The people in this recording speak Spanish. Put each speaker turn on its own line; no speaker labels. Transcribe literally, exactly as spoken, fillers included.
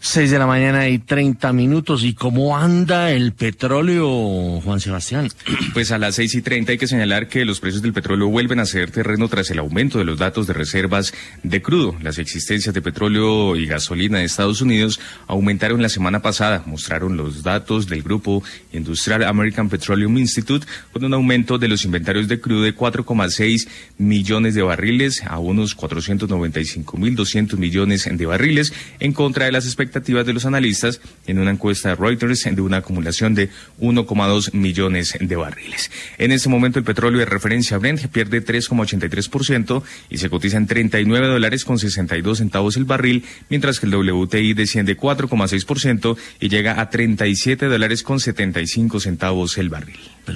Seis de la mañana y treinta minutos. ¿Y cómo anda el petróleo, Juan Sebastián?
Pues a las seis y treinta hay que señalar que los precios del petróleo vuelven a ceder terreno tras el aumento de los datos de reservas de crudo. Las existencias de petróleo y gasolina de Estados Unidos aumentaron la semana pasada, mostraron los datos del grupo industrial American Petroleum Institute, con un aumento de los inventarios de crudo de cuatro coma seis millones de barriles a unos cuatrocientos noventa y cinco mil doscientos millones de barriles, en contra de las expectativas de los analistas en una encuesta de Reuters de una acumulación de uno coma dos millones de barriles. En este momento el petróleo de referencia Brent pierde tres coma ochenta y tres por ciento y se cotiza en treinta y nueve dólares con sesenta y dos centavos el barril, mientras que el W T I desciende cuatro coma seis por ciento y llega a treinta y siete dólares con setenta y cinco centavos el barril.